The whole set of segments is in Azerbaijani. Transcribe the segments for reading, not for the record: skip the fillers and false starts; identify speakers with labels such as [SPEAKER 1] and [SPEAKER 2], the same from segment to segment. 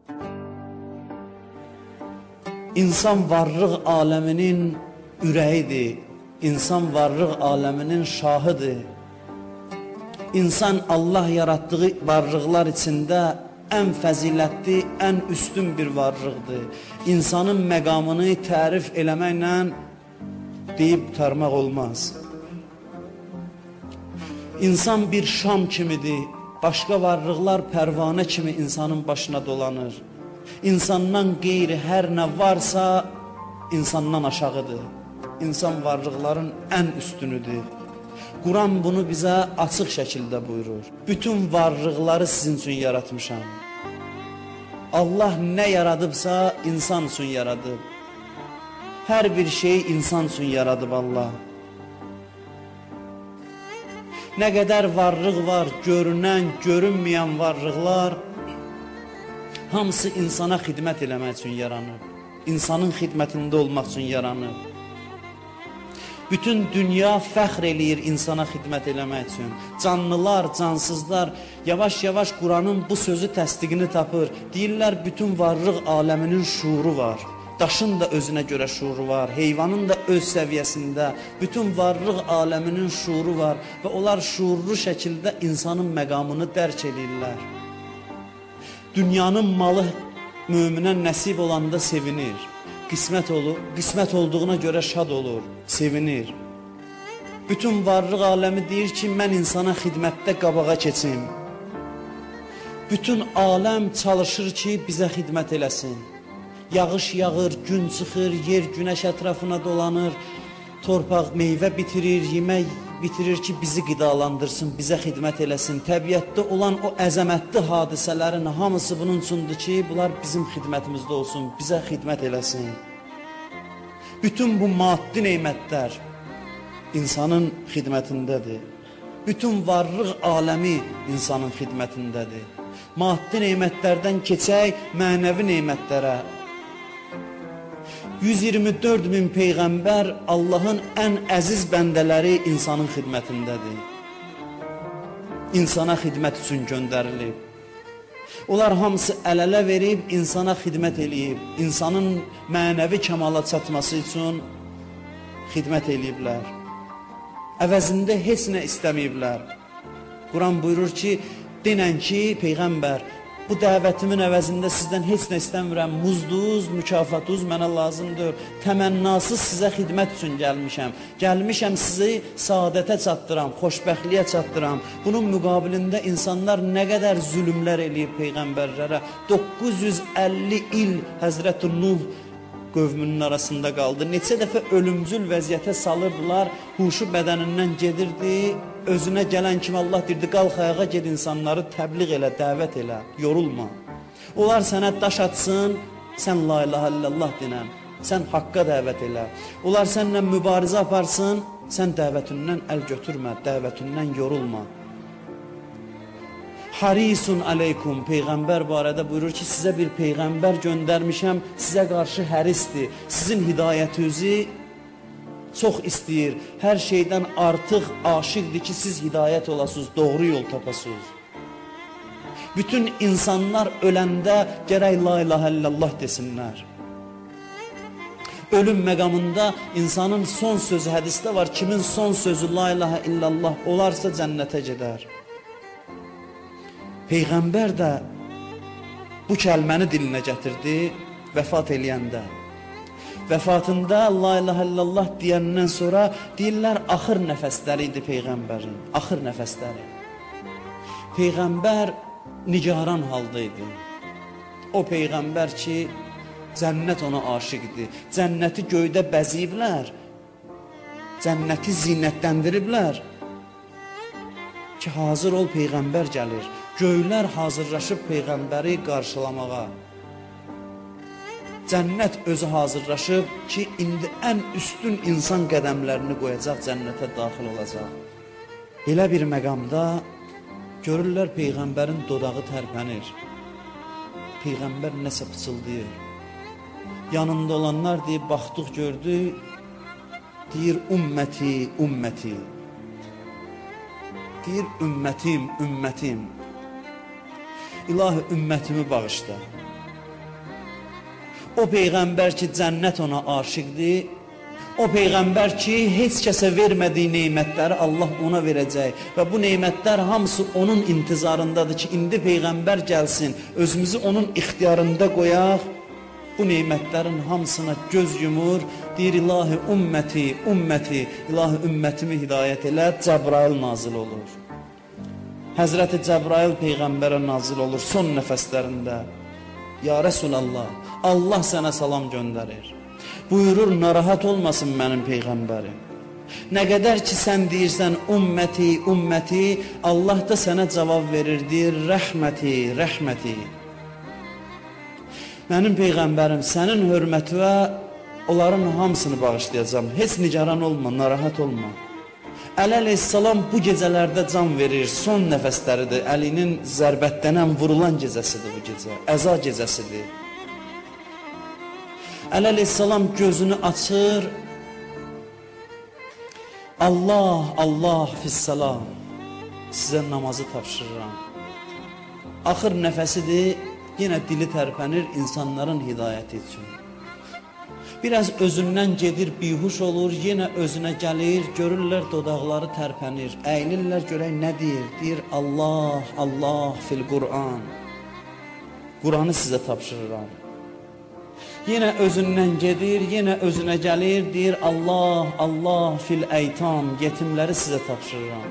[SPEAKER 1] İnsan varlıq aləminin ürəyidir. İnsan varlıq aləminin şahıdır. İnsan Allah yaratdığı varlıqlar içində ən fəzilətli, ən üstün bir varlıqdır. İnsanın məqamını tərif eləməklə deyib qurtarmaq olmaz. İnsan bir şam kimidir. Başqa varlıqlar pərvanə kimi insanın başına dolanır. İnsandan qeyri hər nə varsa insandan aşağıdır. İnsan varlıqların ən üstünüdür. Quran bunu bizə açıq şəkildə buyurur. Bütün varlıqları sizin üçün yaratmışam. Allah nə yaradıbsa insan üçün yaradıb. Hər bir şeyi insan üçün yaradıb Allah. Nə qədər varlıq var, görünən, görünməyən varlıqlar hamısı insana xidmət eləmək üçün yaranıb. İnsanın xidmətində olmaq üçün yaranıb. Bütün dünya fəxr eləyir insana xidmət eləmək üçün. Canlılar, cansızlar yavaş-yavaş Quranın bu sözü təsdiqini tapır. Deyirlər, bütün varlıq aləminin şuuru var. Daşın da özünə görə şuuru var, heyvanın da öz səviyyəsində. Bütün varlıq aləminin şuuru var və onlar şuurlu şəkildə insanın məqamını dərk edirlər. Dünyanın malı möminə nəsib olanda sevinir. Qismət olduğuna görə şad olur, sevinir. Bütün varlıq aləmi deyir ki, mən insana xidmətdə qabağa keçim. Bütün aləm çalışır ki, bizə xidmət eləsin. Yağış yağır, gün çıxır, yer günəş ətrafına dolanır, torpaq meyvə bitirir, yemək bitirir ki, bizi qidalandırsın, bizə xidmət eləsin. Təbiətdə olan o əzəmətli hadisələrin hamısı bunun üçündür ki, bunlar bizim xidmətimizdə olsun, bizə xidmət eləsin. Bütün bu maddi neymətlər insanın xidmətindədir. Bütün varlıq aləmi insanın xidmətindədir. Maddi neymətlərdən keçək mənəvi neymətlərə. 124 min peyğəmbər Allahın ən əziz bəndələri insanın xidmətindədir. İnsana xidmət üçün göndərilib. Onlar hamısı əl-ələ verib, insana xidmət eləyib. İnsanın mənəvi kəmala çatması üçün xidmət eləyiblər. Əvəzində heç nə istəməyiblər. Quran buyurur ki, denən ki, Peyğəmbər, bu dəvətimin əvəzində sizdən heç nə istəmirəm, muzduz, mükafatuz mənə lazımdır, təmənnasız sizə xidmət üçün gəlmişəm. Gəlmişəm sizi saadətə çatdıram, xoşbəxtliyə çatdıram. Bunun müqabilində insanlar nə qədər zülümlər eləyib Peyğəmbərlərə. 950 il Həzrət-i Nuh qövmünün arasında qaldı. Neçə dəfə ölümcül vəziyyətə salırdılar, huşu bədənindən gedirdi. Özünə gələn kimi Allah deyirdi, qalx ayağa ged insanları təbliğ elə, dəvət elə, yorulma. Onlar sənə daş atsın, sən la ilahə illallah dinən, sən haqqa dəvət elə. Onlar sənlə mübarizə aparsın, sən dəvətindən əl götürmə, dəvətindən yorulma. Harisun aleykum, Peyğəmbər barədə buyurur ki, sizə bir Peyğəmbər göndərmişəm, sizə qarşı hərisdir, sizin hidayətinizi çox istəyir, hər şeydən artıq aşiqdir ki, siz hidayət olasınız, doğru yol tapasınız. Bütün insanlar öləndə gərək la ilahə illallah desinlər. Ölüm məqamında insanın son sözü hədisdə var, kimin son sözü la ilahə illallah olarsa cənnətə gedər. Peyğəmbər də bu kəlməni dilinə gətirdi vəfat eləyəndə. Vəfatında la ilahə illallah deyəndən sonra deyirlər, axır nəfəsləri idi Peyğəmbərin, axır nəfəsləri. Peyğəmbər nigaran halda idi. O Peyğəmbər ki, cənnət ona aşiqdir, cənnəti göydə bəziyiblər, cənnəti zinətləndiriblər ki, hazır ol Peyğəmbər gəlir. Göylər hazırlaşıb Peyğəmbəri qarşılamağa. Cənnət özü hazırlaşıb ki, indi ən üstün insan qədəmlərini qoyacaq, cənnətə daxil olacaq. Elə bir məqamda görürlər Peyğəmbərin dodağı tərpənir. Peyğəmbər nəsə pıçıldayır. Yanında olanlar deyib, baxdıq, gördük, deyir, ümməti, ümməti. Deyir, ümmətim, ümmətim. İlahi, ümmətimi bağışla. O Peyğəmbər ki, cənnət ona aşiqdir. O Peyğəmbər ki, heç kəsə vermədiyi neymətləri Allah ona verəcək. Və bu neymətlər hamısı onun intizarındadır ki, indi Peyğəmbər gəlsin, özümüzü onun ixtiyarında qoyaq. Bu neymətlərin hamısına göz yumur, deyir ilahi ümməti, ümməti, ilahi ümmətimi hidayət elə, Cəbrail nazil olur. Həzrəti Cəbrail Peyğəmbərə nazil olur son nəfəslərində. Ya Rəsulallah, Allah sənə salam göndərir. Buyurur, narahat olmasın mənim Peyğəmbərim. Nə qədər ki, sən deyirsən, ümməti, ümməti, Allah da sənə cavab verir, deyir, rəhməti, rəhməti. Mənim Peyğəmbərim, sənin hörmətinə onların hamısını bağışlayacağım. Heç nigaran olma, narahat olma. Əli əleyhissalam bu gecələrdə can verir, son nəfəsləridir. Əlinin zərbətdənən vurulan gecəsidir bu gecə, əza gecəsidir. Əli əleyhissalam gözünü açır. Allah, Allah fissalam, sizə namazı tapşırıram. Axır nəfəsidir, yenə dili tərpənir insanların hidayəti üçün. Biraz özündən gedir, bihuş olur, yenə özünə gəlir, görürlər dodaqları tərpənir, əylirlər görək nə deyir? Deyir, Allah, Allah fil Qur'an. Qur'anı sizə tapşırıram. Yenə özündən gedir, yenə özünə gəlir, deyir, Allah, Allah fil əytam, yetimləri sizə tapşırıram.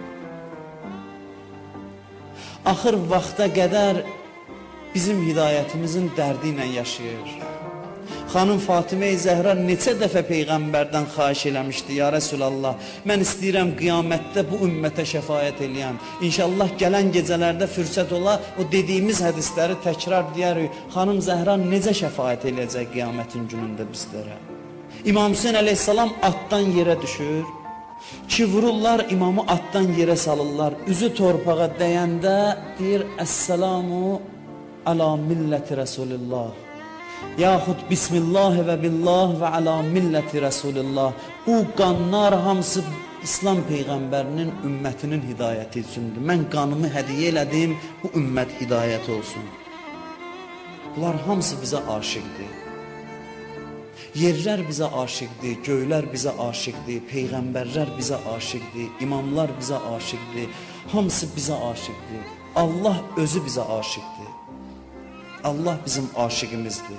[SPEAKER 1] Axır vaxta qədər bizim hidayətimizin dərdi ilə yaşayır. Xanım Fatimə-i Zəhra neçə dəfə Peyğəmbərdən xahiş eləmişdi, ya Rəsulallah, mən istəyirəm qiyamətdə bu ümmətə şəfayət eləyəm. İnşallah gələn gecələrdə fürsət ola, o dediyimiz hədisləri təkrar deyərik. Xanım Zəhra necə şəfayət eləyəcək qiyamətin günündə bizlərə? İmam Hüseyin əleyhissalam atdan yerə düşür. Ki vururlar, imamı atdan yerə salırlar. Üzü torpağa dəyəndə deyir, Əssəlamu ala milləti Rəsulillah. Yaxud Bismillah və billah və ala milləti Rəsulillah. Bu qanlar hamısı İslam Peyğəmbərinin ümmətinin hidayəti üçündür. Mən qanımı hədiyyə elədim, bu ümmət hidayət olsun. Bunlar hamısı bizə aşiqdir. Yerlər bizə aşiqdir, göylər bizə aşiqdir, Peyğəmbərlər bizə aşiqdir, imamlar bizə aşiqdir, hamısı bizə aşiqdir. Allah özü bizə aşiqdir. Allah bizim aşiqimizdir.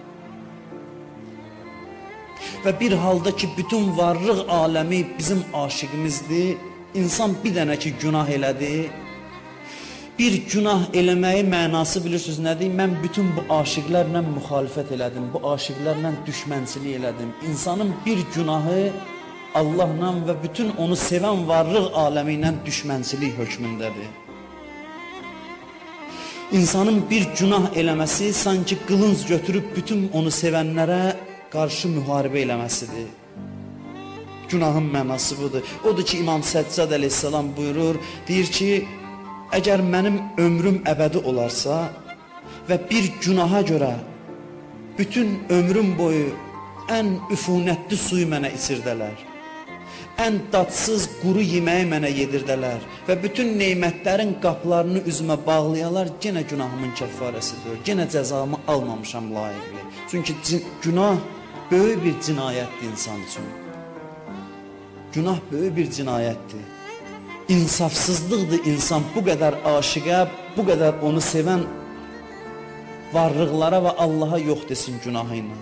[SPEAKER 1] Və bir halda ki, bütün varlıq aləmi bizim aşiqimizdir, insan bir dənə ki, günah elədi, bir günah eləməyi mənası bilirsiniz nədir? Mən bütün bu aşiqlərlə müxalifət elədim, bu aşiqlərlə düşmənçilik elədim. İnsanın bir günahı Allahla və bütün onu sevən varlıq aləmi ilə düşmənçilik hökmündədir. İnsanın bir günah eləməsi sanki qılınc götürüb bütün onu sevənlərə qarşı müharibə eləməsidir. Günahın mənası budur. Odur ki, İmam Səccad əleyhissalam buyurur, deyir ki, əgər mənim ömrüm əbədi olarsa və bir günaha görə bütün ömrüm boyu ən üfunətli suyu mənə içirdələr, ən dadsız quru yeməyi mənə yedirdələr və bütün neymətlərin qapılarını üzümə bağlayalar, yenə günahımın kəffarəsidir, yenə cəzamı almamışam layiqli. Çünki günah böyük bir cinayətdir insan üçün. Günah böyük bir cinayətdir. İnsafsızlıqdır insan bu qədər aşiqə, bu qədər onu sevən varlıqlara və Allaha yox desin günahı ilə.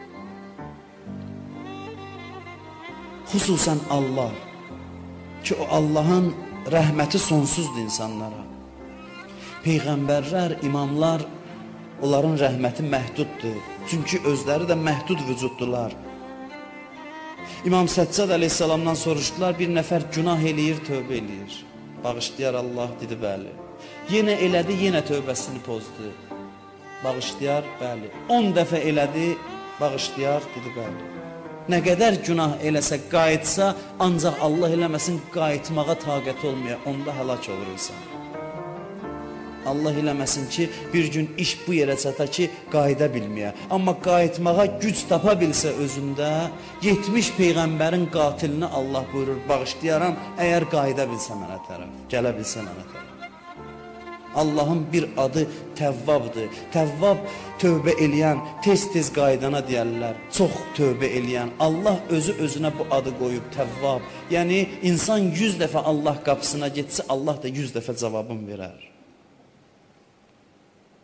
[SPEAKER 1] Xüsusən Allah, ki o Allahın rəhməti sonsuzdur insanlara. Peyğəmbərlər, imamlar, onların rəhməti məhduddur. Çünki özləri də məhdud vücuddular. İmam Səccad əleyhissalamdan soruşdular, bir nəfər günah eləyir, tövbə eləyir. Bağışlayar Allah, dedi, bəli. Yenə elədi, yenə tövbəsini pozdu. Bağışlayar, bəli. 10 dəfə elədi, bağışlayar, dedi, bəli. Nə qədər günah eləsə, qayıtsa, ancaq Allah eləməsin, qayıtmağa taqət olmuyor, onda həlak olur insan. Allah eləməsin ki, bir gün iş bu yerə çata ki, qayıda bilməyə. Amma qayıtmağa güc tapa bilsə özündə, 70 Peyğəmbərin qatilini Allah buyurur, bağışlayaram, əgər qayıda bilsə mənə tərəf, gələ bilsə mənə tərəf. Allahın bir adı Təvvabdır. Təvvab tövbə eləyən, tez-tez qaydana deyərlər. Çox tövbə eləyən. Allah özü özünə bu adı qoyub Təvvab. Yəni insan 100 dəfə Allah qapısına getsə, Allah da 100 dəfə cavabını verər.